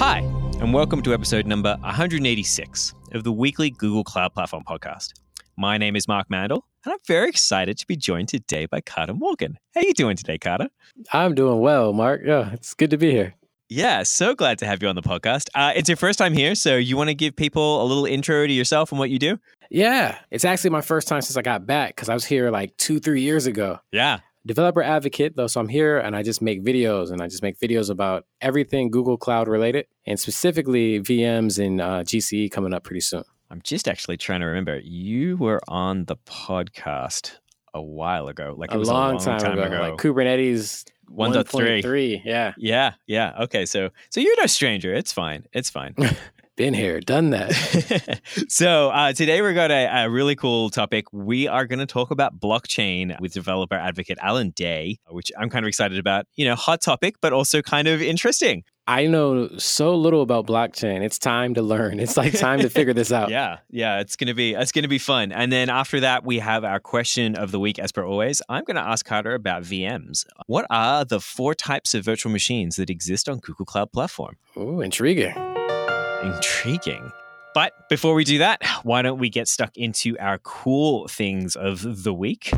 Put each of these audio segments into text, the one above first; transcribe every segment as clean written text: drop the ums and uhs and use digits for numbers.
Hi, and welcome to episode number 186 of the weekly Google Cloud Platform podcast. My name is Mark Mandel, and I'm very excited to be joined today by Carter Morgan. How are you doing today, Carter? I'm doing well, Mark. Yeah, it's good to be here. Yeah, so glad to have you on the podcast. It's your first time here, so you want to give people a little intro to yourself and what you do? Yeah, it's actually my first time since I got back because I was here like 2-3 years ago. Yeah. Developer advocate, though, so I'm here and I just make videos about everything Google Cloud related and specifically VMs and GCE coming up pretty soon. I'm just actually trying to remember. You were on the podcast a while ago. Like it was a long time ago. Like Kubernetes 1.3. Yeah. Okay, so you're no stranger. It's fine. Been here, done that. So today we've got a really cool topic. We are going to talk about blockchain with developer advocate Alan Day, which I'm kind of excited about. You know, hot topic, but also kind of interesting. I know so little about blockchain. It's time to learn. It's like time to figure this out. Yeah, it's gonna be fun. And then after that, we have our question of the week, as per always. I'm going to ask Carter about VMs. What are the 4 types of virtual machines that exist on Google Cloud Platform? Ooh, intriguing. But before we do that, why don't we get stuck into our cool things of the week?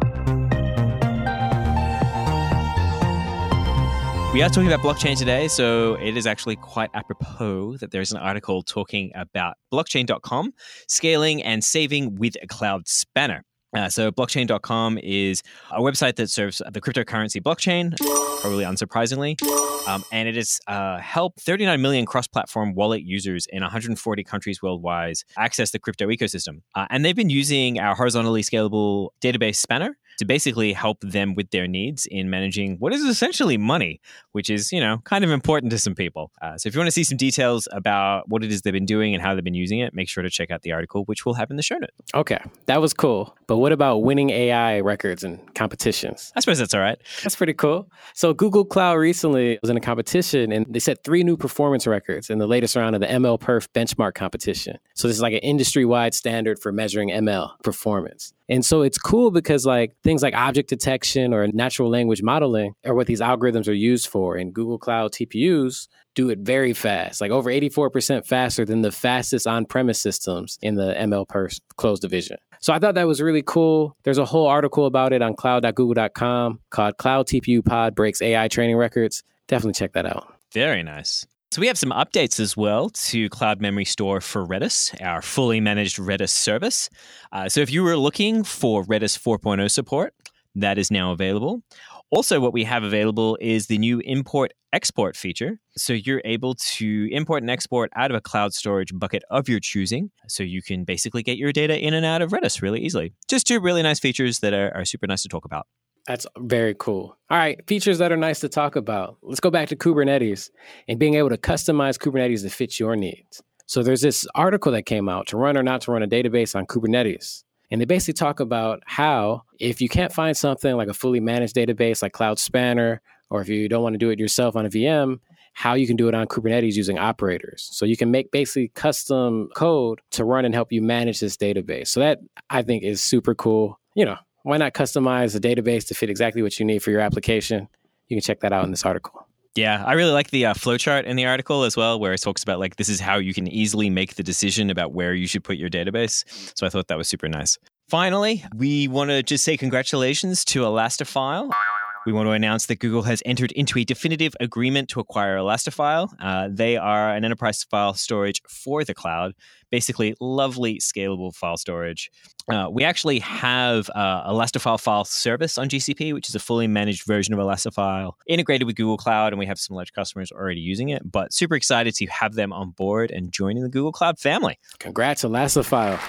We are talking about blockchain today, so it is actually quite apropos that there's an article talking about blockchain.com, scaling and saving with a cloud spanner. So blockchain.com is a website that serves the cryptocurrency blockchain, probably unsurprisingly, and it has helped 39 million cross-platform wallet users in 140 countries worldwide access the crypto ecosystem. And they've been using our horizontally scalable database spanner to basically help them with their needs in managing what is essentially money, which is, kind of important to some people. So if you want to see some details about what it is they've been doing and how they've been using it, make sure to check out the article, which we'll have in the show notes. Okay, that was cool. But what about winning AI records and competitions? I suppose that's all right. That's pretty cool. So Google Cloud recently was in a competition and they set 3 new performance records in the latest round of the MLPerf benchmark competition. So this is like an industry-wide standard for measuring ML performance. And so it's cool because things like object detection or natural language modeling are what these algorithms are used for. And Google Cloud TPUs do it very fast, like over 84% faster than the fastest on-premise systems in the MLPerf closed division. So I thought that was really cool. There's a whole article about it on cloud.google.com called Cloud TPU Pod Breaks AI Training Records. Definitely check that out. Very nice. So we have some updates as well to Cloud Memory Store for Redis, our fully managed Redis service. So if you were looking for Redis 4.0 support, that is now available. Also, what we have available is the new import-export feature. So you're able to import and export out of a cloud storage bucket of your choosing. So you can basically get your data in and out of Redis really easily. Just 2 really nice features that are super nice to talk about. That's very cool. All right, features that are nice to talk about. Let's go back to Kubernetes and being able to customize Kubernetes to fit your needs. So there's this article that came out, to run or not to run a database on Kubernetes. And they basically talk about how if you can't find something like a fully managed database like Cloud Spanner, or if you don't want to do it yourself on a VM, how you can do it on Kubernetes using operators. So you can make basically custom code to run and help you manage this database. So that I think is super cool. Why not customize a database to fit exactly what you need for your application? You can check that out in this article. Yeah, I really like the flowchart in the article as well, where it talks about this is how you can easily make the decision about where you should put your database. So I thought that was super nice. Finally, we want to just say congratulations to Elastophile. We want to announce that Google has entered into a definitive agreement to acquire Elastophile. They are an enterprise file storage for the cloud, basically lovely scalable file storage. We actually have Elastophile File Service on GCP, which is a fully managed version of Elastophile integrated with Google Cloud, and we have some large customers already using it, but super excited to have them on board and joining the Google Cloud family. Congrats, Elastophile.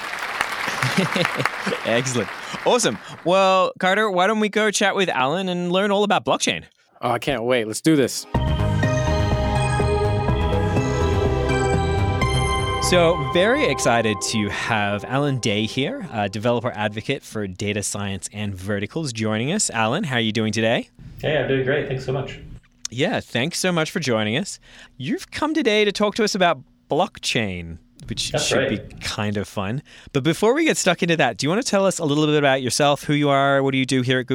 Excellent. Awesome. Well, Carter, why don't we go chat with Alan and learn all about blockchain? Oh, I can't wait. Let's do this. So very excited to have Alan Day here, a developer advocate for data science and verticals, joining us. Alan, how are you doing today? Hey, I'm doing great. Thanks so much. Yeah, thanks so much for joining us. You've come today to talk to us about blockchain, which should be kind of fun. But before we get stuck into that, do you want to tell us a little bit about yourself, who you are, what do you do here at Google?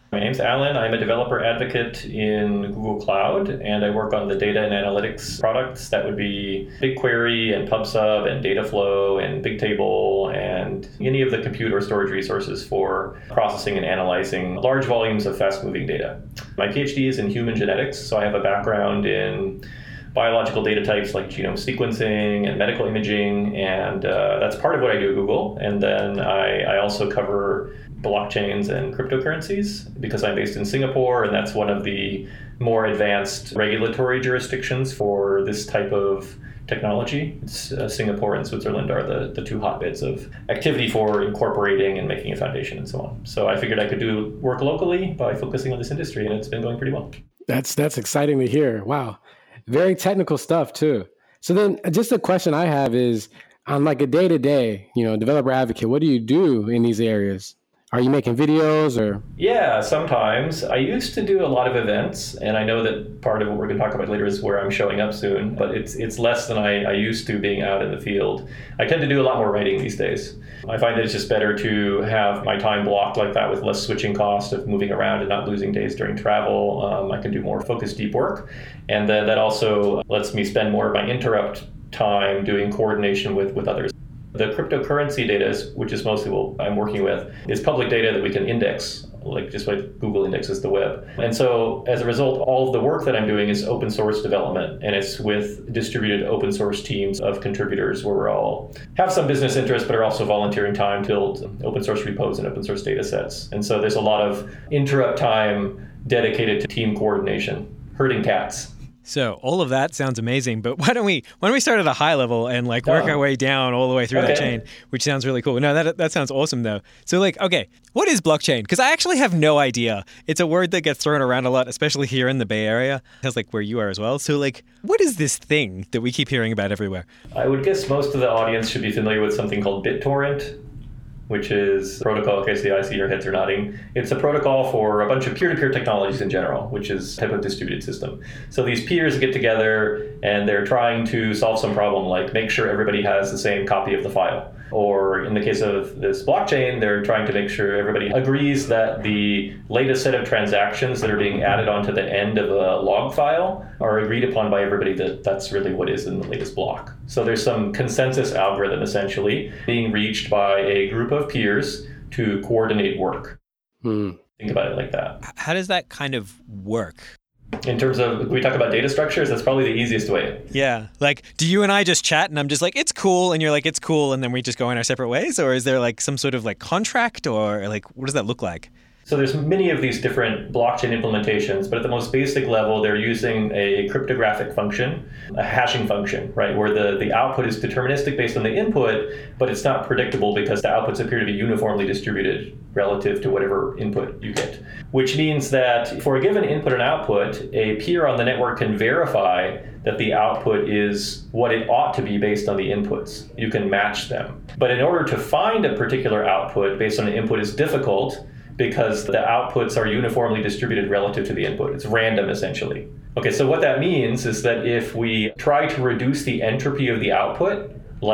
My name's Alan. I'm a developer advocate in Google Cloud, and I work on the data and analytics products. That would be BigQuery and PubSub and Dataflow and Bigtable and any of the compute or storage resources for processing and analyzing large volumes of fast-moving data. My PhD is in human genetics, so I have a background in biological data types like genome sequencing and medical imaging, and that's part of what I do at Google. And then I also cover blockchains and cryptocurrencies because I'm based in Singapore, and that's one of the more advanced regulatory jurisdictions for this type of technology. Singapore and Switzerland are the two hotbeds of activity for incorporating and making a foundation and so on. So I figured I could do work locally by focusing on this industry, and it's been going pretty well. That's exciting to hear. Wow. Very technical stuff too. So then just a question I have is on like a day-to-day, developer advocate, what do you do in these areas? Are you making videos or? Yeah, sometimes. I used to do a lot of events, and I know that part of what we're going to talk about later is where I'm showing up soon, but it's less than I used to being out in the field. I tend to do a lot more writing these days. I find that it's just better to have my time blocked like that with less switching cost of moving around and not losing days during travel. I can do more focused, deep work, and then that also lets me spend more of my interrupt time doing coordination with others. The cryptocurrency data, which is mostly what I'm working with, is public data that we can index, like just like Google indexes the web. And so as a result, all of the work that I'm doing is open source development, and it's with distributed open source teams of contributors where we all have some business interest, but are also volunteering time to build open source repos and open source data sets. And so there's a lot of interrupt time dedicated to team coordination, herding cats. So all of that sounds amazing, but why don't we start at a high level and work our way down all the way through the chain, which sounds really cool. No, that sounds awesome though. So okay, what is blockchain? Because I actually have no idea. It's a word that gets thrown around a lot, especially here in the Bay Area. That's where you are as well. So what is this thing that we keep hearing about everywhere? I would guess most of the audience should be familiar with something called BitTorrent, which is protocol. Okay, so I see your heads are nodding. It's a protocol for a bunch of peer-to-peer technologies in general, which is a type of distributed system. So these peers get together and they're trying to solve some problem, like make sure everybody has the same copy of the file. Or in the case of this blockchain, they're trying to make sure everybody agrees that the latest set of transactions that are being added onto the end of a log file are agreed upon by everybody that that's really what is in the latest block. So there's some consensus algorithm essentially being reached by a group of peers to coordinate work. Think about it like that. How does that kind of work? In terms of, we talk about data structures, that's probably the easiest way. Yeah. Do you and I just chat and I'm just it's cool, and you're it's cool, and then we just go in our separate ways? Or is there some sort of contract, or what does that look like? So there's many of these different blockchain implementations, but at the most basic level, they're using a cryptographic function, a hashing function, right, where the output is deterministic based on the input, but it's not predictable because the outputs appear to be uniformly distributed relative to whatever input you get. Which means that for a given input and output, a peer on the network can verify that the output is what it ought to be based on the inputs. You can match them. But in order to find a particular output based on the input is difficult, because the outputs are uniformly distributed relative to the input. It's random, essentially. Okay, so what that means is that if we try to reduce the entropy of the output,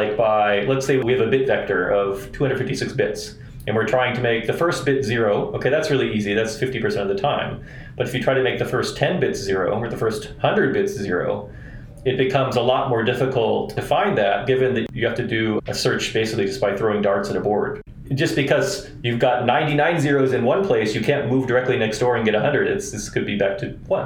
by, let's say we have a bit vector of 256 bits, and we're trying to make the first bit 0, okay, that's really easy, that's 50% of the time. But if you try to make the first 10 bits 0, or the first 100 bits 0, it becomes a lot more difficult to find that, given that you have to do a search basically just by throwing darts at a board. Just because you've got 99 zeros in one place, you can't move directly next door and get 100. This could be back to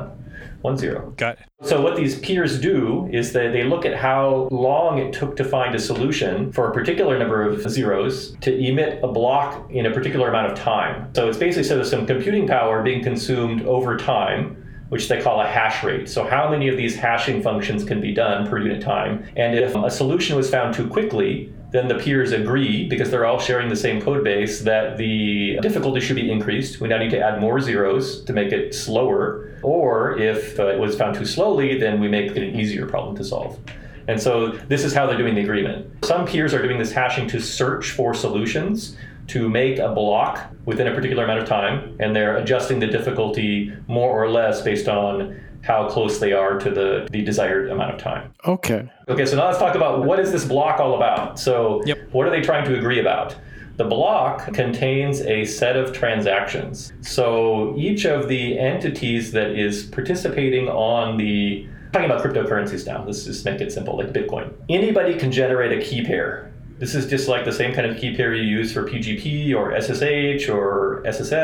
1 0. Got it. So what these peers do is that they look at how long it took to find a solution for a particular number of zeros to emit a block in a particular amount of time. So it's basically sort of some computing power being consumed over time, which they call a hash rate. So how many of these hashing functions can be done per unit time? And if a solution was found too quickly, then the peers agree, because they're all sharing the same code base, that the difficulty should be increased. We now need to add more zeros to make it slower. Or if it was found too slowly, then we make it an easier problem to solve. And so this is how they're doing the agreement. Some peers are doing this hashing to search for solutions to make a block within a particular amount of time, and they're adjusting the difficulty more or less based on how close they are to the desired amount of time. Okay, so now let's talk about what is this block all about. So What are they trying to agree about? The block contains a set of transactions. So each of the entities that is participating on the, talking about cryptocurrencies now, let's just make it simple, like Bitcoin. Anybody can generate a key pair. This is just like the same kind of key pair you use for PGP or SSH or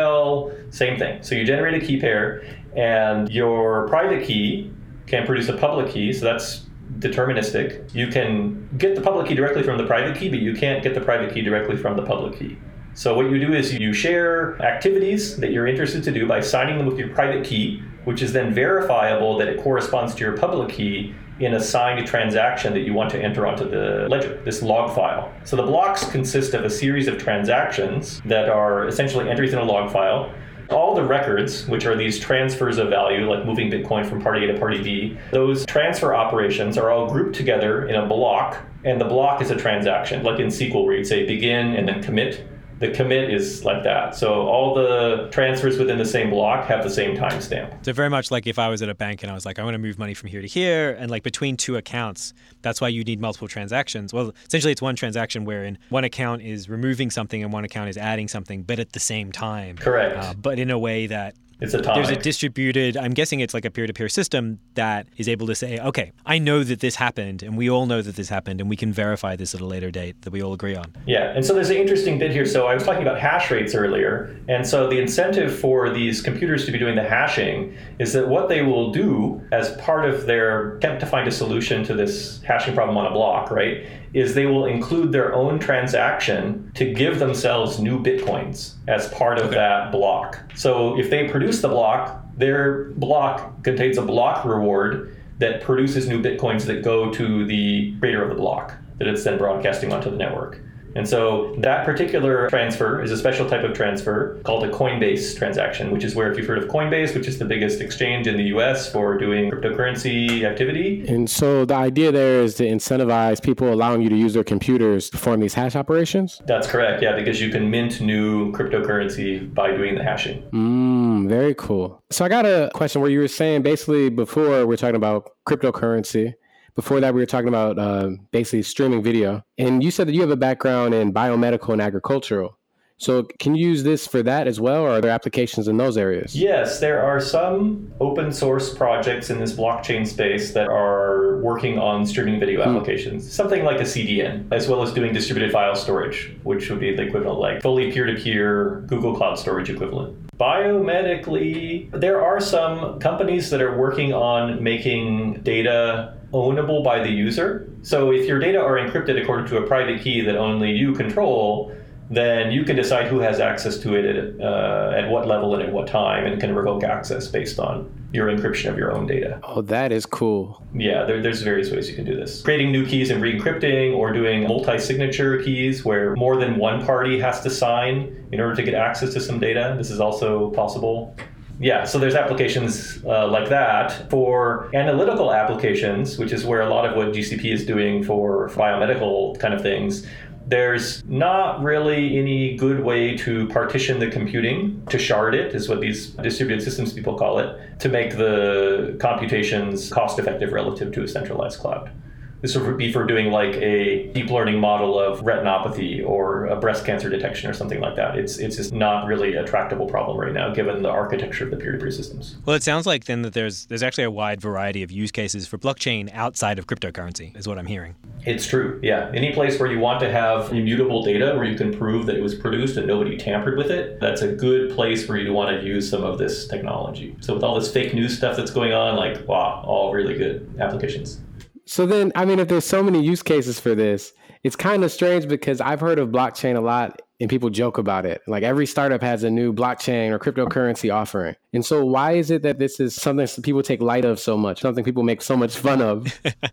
SSL, same thing. So you generate a key pair, and your private key can produce a public key, so that's deterministic. You can get the public key directly from the private key, but you can't get the private key directly from the public key. So what you do is you share activities that you're interested to do by signing them with your private key, which is then verifiable that it corresponds to your public key in a signed transaction that you want to enter onto the ledger, this log file. So the blocks consist of a series of transactions that are essentially entries in a log file. All the records, which are these transfers of value, like moving Bitcoin from party A to party B, those transfer operations are all grouped together in a block, and the block is a transaction, like in SQL where you'd say begin and then commit. The commit is like that. So all the transfers within the same block have the same timestamp. So very much like if I was at a bank and I was like, I want to move money from here to here, and like between two accounts, that's why you need multiple transactions. Well, essentially it's one transaction wherein one account is removing something and one account is adding something, but at the same time. Correct. But in a way that it's atomic. There's a distributed, I'm guessing it's like a peer-to-peer system that is able to say, okay, I know that this happened, and we all know that this happened, and we can verify this at a later date that we all agree on. Yeah, and so there's an interesting bit here. So I was talking about hash rates earlier, and so the incentive for these computers to be doing the hashing is that what they will do as part of their attempt to find a solution to this hashing problem on a block, right, is they will include their own transaction to give themselves new Bitcoins as part of that block. So if they produce the block, their block contains a block reward that produces new Bitcoins that go to the creator of the block that it's then broadcasting onto the network. And so that particular transfer is a special type of transfer called a Coinbase transaction, which is where, if you've heard of Coinbase, which is the biggest exchange in the US for doing cryptocurrency activity. And so the idea there is to incentivize people, allowing you to use their computers to perform these hash operations? That's correct, yeah, because you can mint new cryptocurrency by doing the hashing. Very cool. So I got a question where you were saying basically before we're talking about cryptocurrency. Before that, we were talking about basically streaming video. And you said that you have a background in biomedical and agricultural. So can you use this for that as well, or are there applications in those areas? Yes, there are some open source projects in this blockchain space that are working on streaming video applications. Something like a CDN, as well as doing distributed file storage, which would be the equivalent, like fully peer-to-peer Google Cloud Storage equivalent. Biomedically, there are some companies that are working on making data ownable by the user. So if your data are encrypted according to a private key that only you control, then you can decide who has access to it at what level and at what time, and can revoke access based on your encryption of your own data. Oh, that is cool. Yeah, there's various ways you can do this. Creating new keys and re-encrypting, or doing multi-signature keys where more than one party has to sign in order to get access to some data. This is also possible. Yeah, so there's applications like that. For analytical applications, which is where a lot of what GCP is doing for biomedical kind of things, there's not really any good way to partition the computing, to shard it, is what these distributed systems people call it, to make the computations cost-effective relative to a centralized cloud. This would be for doing like a deep learning model of retinopathy or a breast cancer detection or something like that. It's just not really a tractable problem right now, given the architecture of the peer-to-peer systems. Well, it sounds like then that there's actually a wide variety of use cases for blockchain outside of cryptocurrency, is what I'm hearing. It's true, yeah. Any place where you want to have immutable data, where you can prove that it was produced and nobody tampered with it, that's a good place where you want to use some of this technology. So with all this fake news stuff that's going on, like, wow, all really good applications. So then, I mean, if there's so many use cases for this, it's kind of strange because I've heard of blockchain a lot and people joke about it. Like every startup has a new blockchain or cryptocurrency offering. And so why is it that this is something people take light of so much, something people make so much fun of?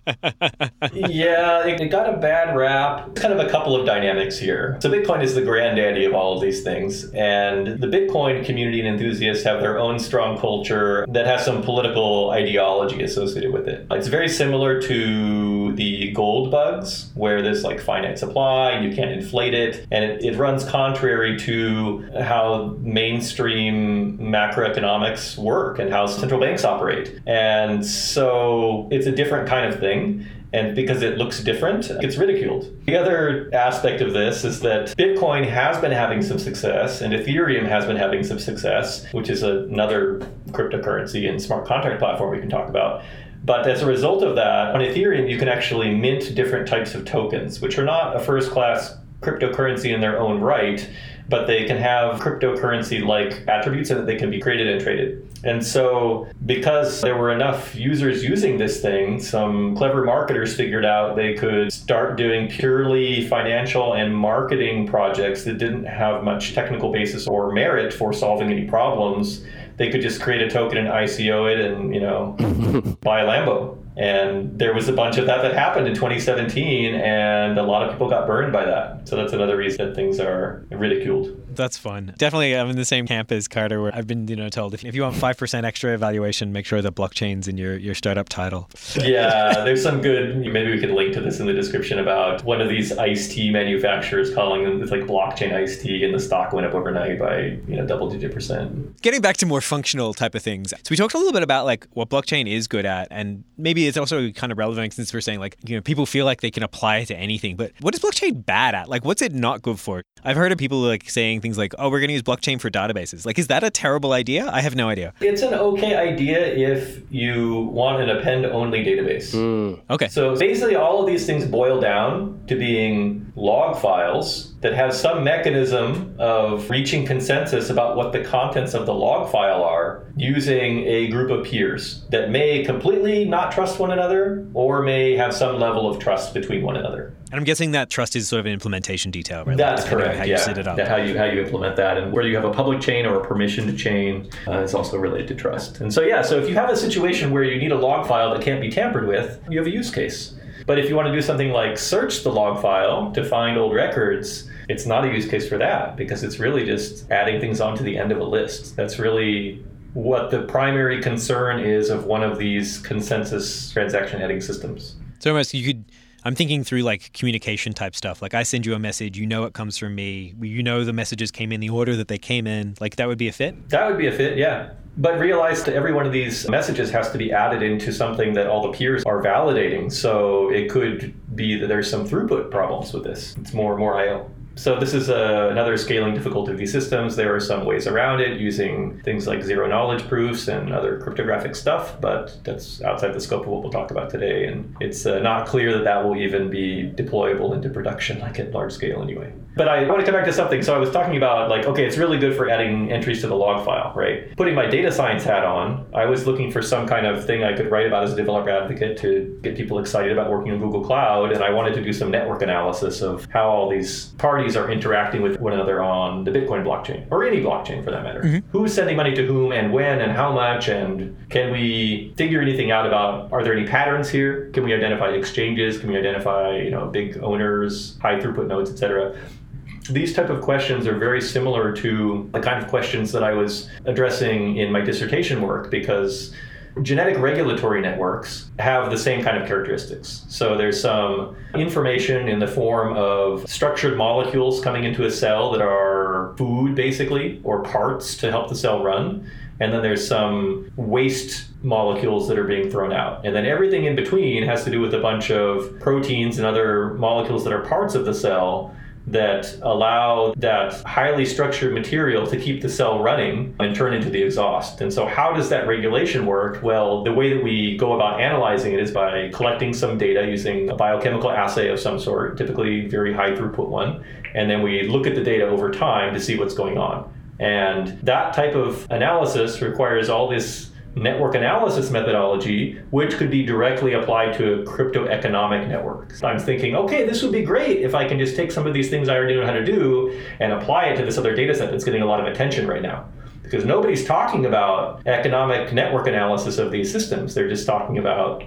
Yeah, it got a bad rap. Kind of a couple of dynamics here. So Bitcoin is the granddaddy of all of these things. And the Bitcoin community and enthusiasts have their own strong culture that has some political ideology associated with it. It's very similar to the gold bugs, where there's like finite supply and you can't inflate it. And it runs contrary to how mainstream macroeconomics work and how central banks operate. And so it's a different kind of thing. And because it looks different, it's ridiculed. The other aspect of this is that Bitcoin has been having some success and Ethereum has been having some success, which is another cryptocurrency and smart contract platform we can talk about. But as a result of that, on Ethereum, you can actually mint different types of tokens, which are not a first-class cryptocurrency in their own right, but they can have cryptocurrency-like attributes and they can be created and traded. And so because there were enough users using this thing, some clever marketers figured out they could start doing purely financial and marketing projects that didn't have much technical basis or merit for solving any problems. They could just create a token and ICO it and, buy a Lambo. And there was a bunch of that happened in 2017, and a lot of people got burned by that. So that's another reason that things are ridiculed. That's fun. Definitely, I'm in the same camp as Carter, where I've been, told if you want 5% extra evaluation, make sure the blockchain's in your startup title. Yeah, there's some good. Maybe we could link to this in the description about one of these iced tea manufacturers calling them it's like blockchain iced tea, and the stock went up overnight by double-digit percent. Getting back to more functional type of things, so we talked a little bit about like what blockchain is good at, and maybe it's also kind of relevant since we're saying people feel like they can apply it to anything. But what is blockchain bad at? Like, what's it not good for? I've heard of people saying things like, "Oh, we're going to use blockchain for databases." Like, is that a terrible idea? I have no idea. It's an okay idea if you want an append-only database. Okay. So basically, all of these things boil down to being log files that have some mechanism of reaching consensus about what the contents of the log file are using a group of peers that may completely not trust one another or may have some level of trust between one another. And I'm guessing that trust is sort of an implementation detail, right? That's correct. How you set it up. How you implement that, and whether you have a public chain or a permissioned chain is also related to trust. And so if you have a situation where you need a log file that can't be tampered with, you have a use case. But if you want to do something like search the log file to find old records, it's not a use case for that because it's really just adding things onto the end of a list. That's really what the primary concern is of one of these consensus transaction heading systems. So almost I'm thinking through like communication type stuff. Like I send you a message, it comes from me. The messages came in the order that they came in. Like that would be a fit? That would be a fit, yeah. But realize that every one of these messages has to be added into something that all the peers are validating. So it could be that there's some throughput problems with this. It's more I/O. So this is another scaling difficulty of these systems. There are some ways around it using things like zero knowledge proofs and other cryptographic stuff, but that's outside the scope of what we'll talk about today. And it's not clear that will even be deployable into production, like at large scale anyway. But I want to come back to something. So I was talking about it's really good for adding entries to the log file, right? Putting my data science hat on, I was looking for some kind of thing I could write about as a developer advocate to get people excited about working on Google Cloud. And I wanted to do some network analysis of how all these parties are interacting with one another on the Bitcoin blockchain, or any blockchain for that matter. Mm-hmm. Who's sending money to whom and when and how much, and can we figure anything out about, are there any patterns here? Can we identify exchanges? Can we identify, big owners, high throughput nodes, etc.? These type of questions are very similar to the kind of questions that I was addressing in my dissertation work, because genetic regulatory networks have the same kind of characteristics. So there's some information in the form of structured molecules coming into a cell that are food, basically, or parts to help the cell run. And then there's some waste molecules that are being thrown out. And then everything in between has to do with a bunch of proteins and other molecules that are parts of the cell that allow that highly structured material to keep the cell running and turn into the exhaust. And so how does that regulation work? Well, the way that we go about analyzing it is by collecting some data using a biochemical assay of some sort, typically very high throughput one. And then we look at the data over time to see what's going on. And that type of analysis requires all this network analysis methodology, which could be directly applied to a crypto economic network. So I'm thinking, okay, this would be great if I can just take some of these things I already know how to do and apply it to this other data set that's getting a lot of attention right now. Because nobody's talking about economic network analysis of these systems. They're just talking about,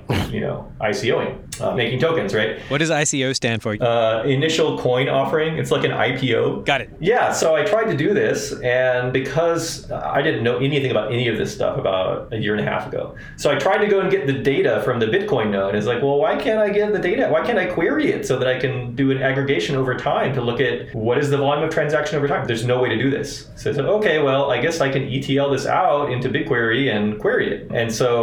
ICOing, making tokens, right? What does ICO stand for? Initial coin offering. It's like an IPO. Got it. Yeah, so I tried to do this, and because I didn't know anything about any of this stuff about a year and a half ago, so I tried to go and get the data from the Bitcoin node. It's like, well, why can't I get the data? Why can't I query it so that I can do an aggregation over time to look at what is the volume of transaction over time? There's no way to do this. So I said, okay, well, I guess I can ETL this out into BigQuery and query it. And so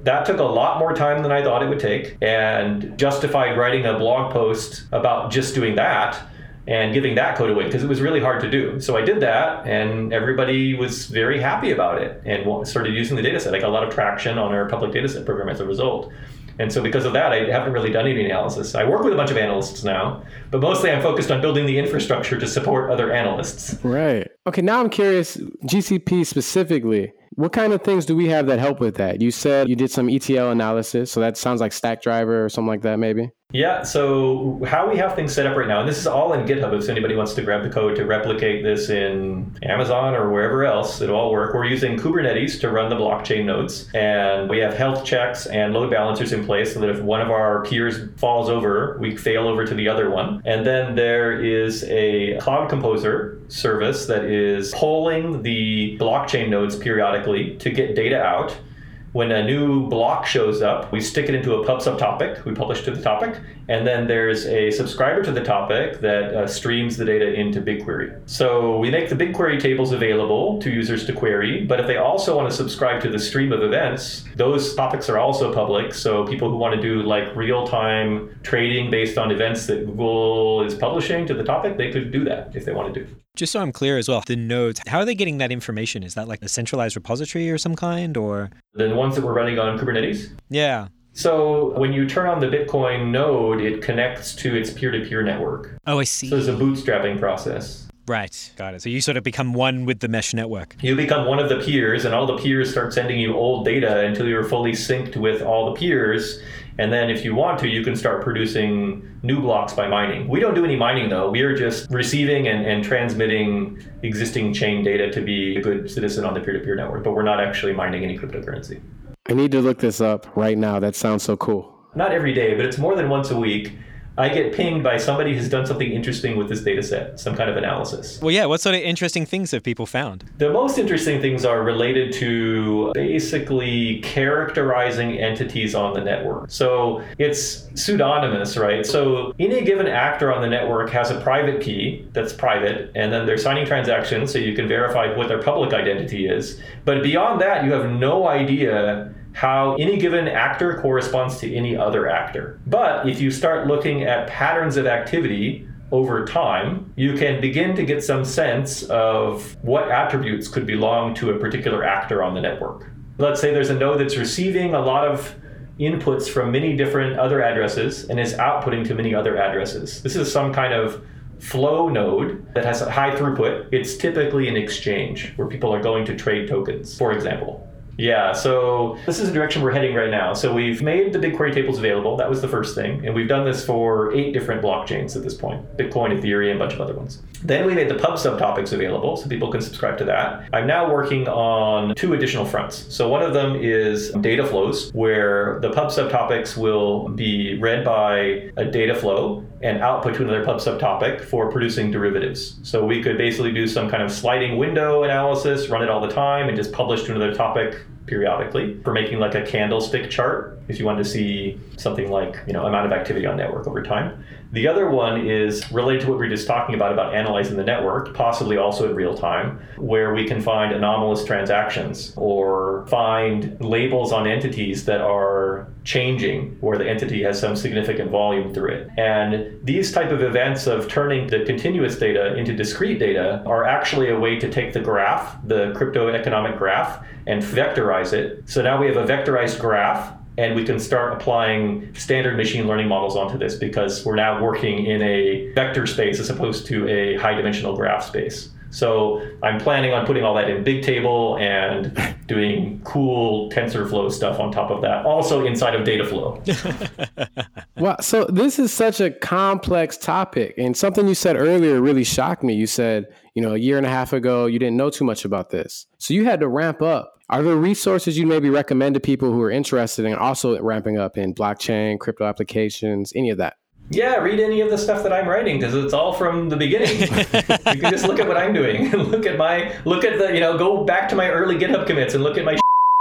That took a lot more time than I thought it would take, and justified writing a blog post about just doing that and giving that code away because it was really hard to do. So I did that, and everybody was very happy about it and started using the dataset. I got a lot of traction on our public dataset program as a result. And so because of that, I haven't really done any analysis. I work with a bunch of analysts now, but mostly I'm focused on building the infrastructure to support other analysts. Right. Okay, now I'm curious, GCP specifically, what kind of things do we have that help with that? You said you did some ETL analysis, so that sounds like Stackdriver or something like that maybe? Yeah, so how we have things set up right now, and this is all in GitHub if anybody wants to grab the code to replicate this in Amazon or wherever else, it'll all work. We're using Kubernetes to run the blockchain nodes, and we have health checks and load balancers in place so that if one of our peers falls over, we fail over to the other one. And then there is a Cloud Composer service that is polling the blockchain nodes periodically to get data out. When a new block shows up, we stick it into a pub subtopic, we publish to the topic, and then there's a subscriber to the topic that streams the data into BigQuery. So we make the BigQuery tables available to users to query, but if they also want to subscribe to the stream of events, those topics are also public. So people who want to do like real-time trading based on events that Google is publishing to the topic, they could do that if they wanted to. Just so I'm clear as well, the nodes, how are they getting that information? Is that like a centralized repository or some kind, or? The ones that we're running on Kubernetes? Yeah. So when you turn on the Bitcoin node, it connects to its peer-to-peer network. Oh, I see. So there's a bootstrapping process. Right. Got it. So you sort of become one with the mesh network. You become one of the peers, and all the peers start sending you old data until you're fully synced with all the peers. And then if you want to, you can start producing new blocks by mining. We don't do any mining, though. We are just receiving and transmitting existing chain data to be a good citizen on the peer-to-peer network, but we're not actually mining any cryptocurrency. I need to look this up right now. That sounds so cool. Not every day, but it's more than once a week. I get pinged by somebody who's done something interesting with this data set, some kind of analysis. Well, yeah, what sort of interesting things have people found? The most interesting things are related to basically characterizing entities on the network. So it's pseudonymous, right? So any given actor on the network has a private key that's private, and then they're signing transactions so you can verify what their public identity is. But beyond that, you have no idea how any given actor corresponds to any other actor. But if you start looking at patterns of activity over time, you can begin to get some sense of what attributes could belong to a particular actor on the network. Let's say there's a node that's receiving a lot of inputs from many different other addresses and is outputting to many other addresses. This is some kind of flow node that has a high throughput. It's typically an exchange where people are going to trade tokens, for example. Yeah, so this is the direction we're heading right now. So we've made the BigQuery tables available. That was the first thing. And we've done this for 8 different blockchains at this point. Bitcoin, Ethereum, a bunch of other ones. Then we made the pub subtopics available so people can subscribe to that. I'm now working on 2 additional fronts. So one of them is data flows, where the pub subtopics will be read by a data flow and output to another pub subtopic for producing derivatives. So we could basically do some kind of sliding window analysis, run it all the time, and just publish to another topic periodically for making like a candlestick chart if you wanted to see something like, amount of activity on network over time. The other one is related to what we were just talking about analyzing the network, possibly also in real time, where we can find anomalous transactions or find labels on entities that are changing, where the entity has some significant volume through it. And these type of events of turning the continuous data into discrete data are actually a way to take the graph, the crypto economic graph, and vectorize it. So now we have a vectorized graph, and we can start applying standard machine learning models onto this because we're now working in a vector space as opposed to a high dimensional graph space. So I'm planning on putting all that in Bigtable and doing cool TensorFlow stuff on top of that, also inside of Dataflow. Wow, so this is such a complex topic, and something you said earlier really shocked me. You said, a year and a half ago, you didn't know too much about this. So you had to ramp up. Are there resources you maybe recommend to people who are interested in also ramping up in blockchain, crypto applications, any of that? Yeah, read any of the stuff that I'm writing because it's all from the beginning. You can just look at what I'm doing and go back to my early GitHub commits and look at my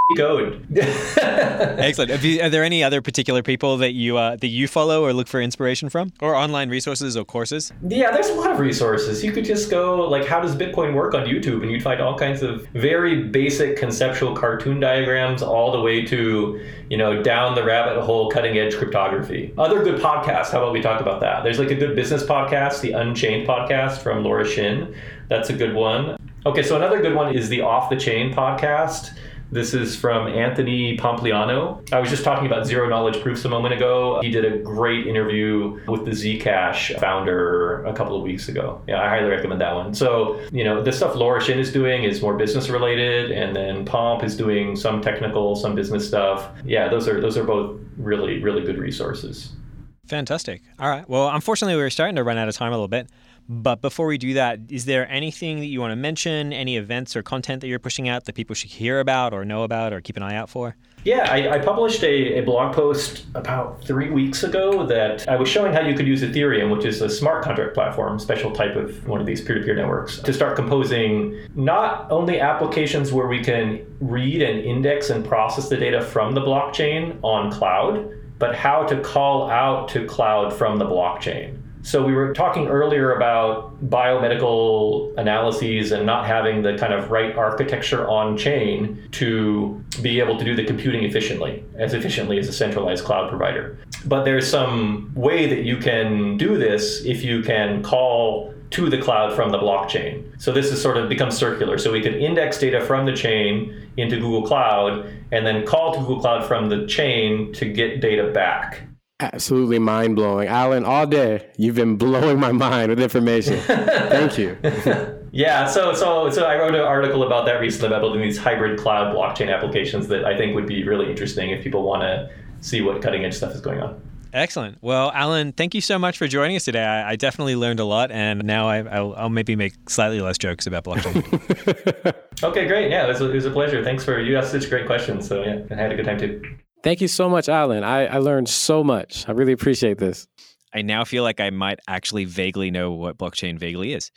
code. Excellent. Are there any other particular people that you follow or look for inspiration from, or online resources or courses? Yeah, there's a lot of resources. You could just go like, how does Bitcoin work on YouTube? And you'd find all kinds of very basic conceptual cartoon diagrams all the way to, down the rabbit hole, cutting edge cryptography. Other good podcasts. How about we talk about that? There's like a good business podcast, the Unchained podcast from Laura Shin. That's a good one. Okay, so another good one is the Off the Chain podcast. This is from Anthony Pompliano. I was just talking about zero knowledge proofs a moment ago. He did a great interview with the Zcash founder a couple of weeks ago. Yeah, I highly recommend that one. So, the stuff Laura Shin is doing is more business related, and then Pomp is doing some technical, some business stuff. Yeah, those are both really, really good resources. Fantastic. All right. Well, unfortunately, we're starting to run out of time a little bit. But before we do that, is there anything that you want to mention, any events or content that you're pushing out that people should hear about or know about or keep an eye out for? Yeah, I published a blog post about 3 weeks ago that I was showing how you could use Ethereum, which is a smart contract platform, special type of one of these peer-to-peer networks, to start composing not only applications where we can read and index and process the data from the blockchain on cloud, but how to call out to cloud from the blockchain. So we were talking earlier about biomedical analyses and not having the kind of right architecture on chain to be able to do the computing efficiently as a centralized cloud provider. But there's some way that you can do this if you can call to the cloud from the blockchain. So this is sort of becomes circular. So we can index data from the chain into Google Cloud and then call to Google Cloud from the chain to get data back. Absolutely mind-blowing. Alan, all day, you've been blowing my mind with information. Thank you. Yeah, so I wrote an article about that recently, about building these hybrid cloud blockchain applications that I think would be really interesting if people want to see what cutting-edge stuff is going on. Excellent. Well, Alan, thank you so much for joining us today. I definitely learned a lot, and now I'll maybe make slightly less jokes about blockchain. Okay, great. Yeah, it was a pleasure. Thanks you asked such great questions. So yeah, I had a good time too. Thank you so much, Alan. I learned so much. I really appreciate this. I now feel like I might actually vaguely know what blockchain vaguely is.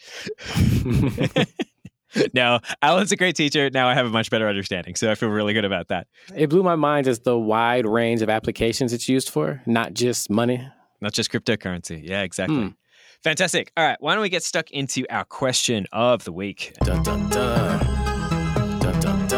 No, Alan's a great teacher. Now I have a much better understanding. So I feel really good about that. It blew my mind just the wide range of applications it's used for, not just money. Not just cryptocurrency. Yeah, exactly. Fantastic. All right. Why don't we get stuck into our question of the week? Dun, dun, dun. Dun, dun,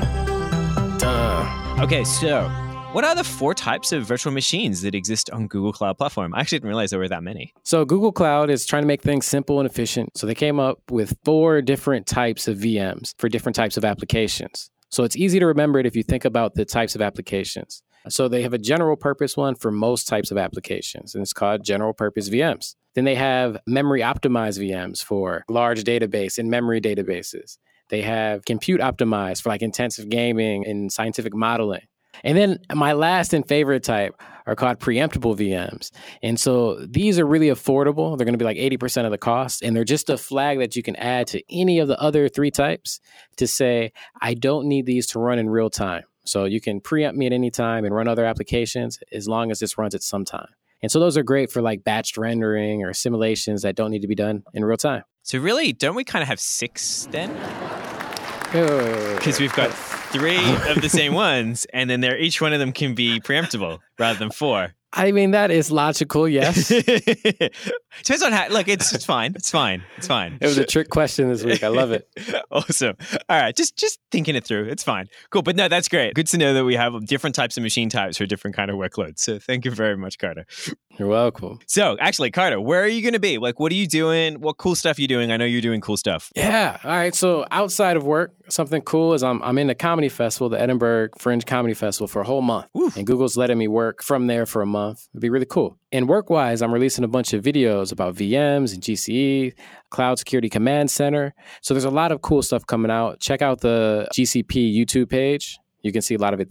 dun. Dun. Okay, so what are the 4 types of virtual machines that exist on Google Cloud Platform? I actually didn't realize there were that many. So Google Cloud is trying to make things simple and efficient. So they came up with 4 different types of VMs for different types of applications. So it's easy to remember it if you think about the types of applications. So they have a general purpose one for most types of applications, and it's called general purpose VMs. Then they have memory optimized VMs for large database and memory databases. They have compute optimized for like intensive gaming and scientific modeling. And then my last and favorite type are called preemptible VMs. And so these are really affordable. They're going to be like 80% of the cost. And they're just a flag that you can add to any of the other 3 types to say, I don't need these to run in real time. So you can preempt me at any time and run other applications as long as this runs at some time. And so those are great for like batched rendering or simulations that don't need to be done in real time. So really, don't we kind of have 6 then? Because we've got 3 of the same ones, and then each one of them can be preemptible rather than 4. I mean, that is logical, yes. Depends on how, look, it's fine. It's fine. It was a trick question this week. I love it. Awesome. All right. Just thinking it through. It's fine. Cool. But no, that's great. Good to know that we have different types of machine types for different kind of workloads. So thank you very much, Carter. You're welcome. So actually, Carter, where are you going to be? Like, what are you doing? What cool stuff are you doing? I know you're doing cool stuff. Yeah. All right. So outside of work, something cool is I'm in the comedy festival, the Edinburgh Fringe Comedy Festival, for a whole month. Oof. And Google's letting me work from there for a month. It'd be really cool. And work-wise, I'm releasing a bunch of videos about VMs and GCE, Cloud Security Command Center. So there's a lot of cool stuff coming out. Check out the GCP YouTube page. You can see a lot of it there.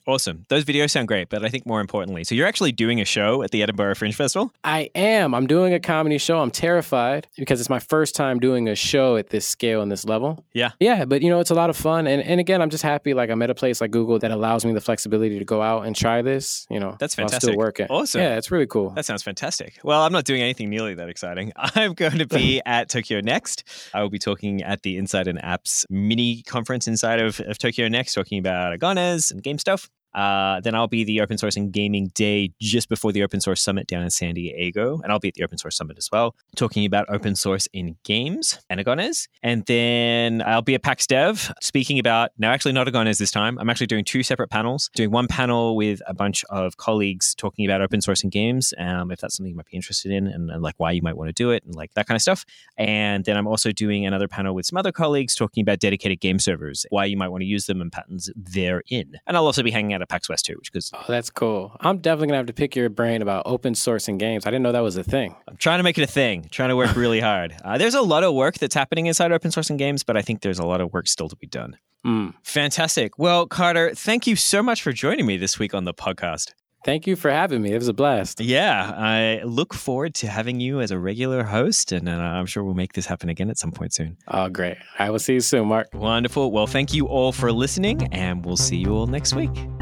Awesome. Those videos sound great, but I think more importantly, so you're actually doing a show at the Edinburgh Fringe Festival? I am. I'm doing a comedy show. I'm terrified because it's my first time doing a show at this scale and this level. Yeah. Yeah, but it's a lot of fun. And again, I'm just happy like I'm at a place like Google that allows me the flexibility to go out and try this, That's while fantastic. still working. Awesome. Yeah, it's really cool. That sounds fantastic. Well, I'm not doing anything nearly that exciting. I'm going to be at Tokyo Next. I will be talking at the Inside and Apps mini conference inside of Tokyo Next, talking about Agones and game stuff. Then I'll be the Open Source and Gaming Day just before the Open Source Summit down in San Diego. And I'll be at the Open Source Summit as well, talking about open source in games and Agones. And then I'll be at PAX Dev speaking about, now actually not Agones this time. I'm actually doing two separate panels, doing one panel with a bunch of colleagues talking about open source in games, if that's something you might be interested in and like why you might want to do it and like that kind of stuff. And then I'm also doing another panel with some other colleagues talking about dedicated game servers, why you might want to use them and patterns therein. And I'll also be hanging out at PAX West too, which is Oh, that's cool. I'm definitely going to have to pick your brain about open sourcing games. I didn't know that was a thing. I'm trying to make it a thing, trying to work really hard. There's a lot of work that's happening inside open sourcing games, but I think there's a lot of work still to be done. Fantastic. Well, Carter, thank you so much for joining me this week on the podcast. Thank you for having me. It was a blast. Yeah, I look forward to having you as a regular host, and I'm sure we'll make this happen again at some point soon. Oh, great. I will see you soon, Mark. Wonderful. Well, thank you all for listening, and we'll see you all next week.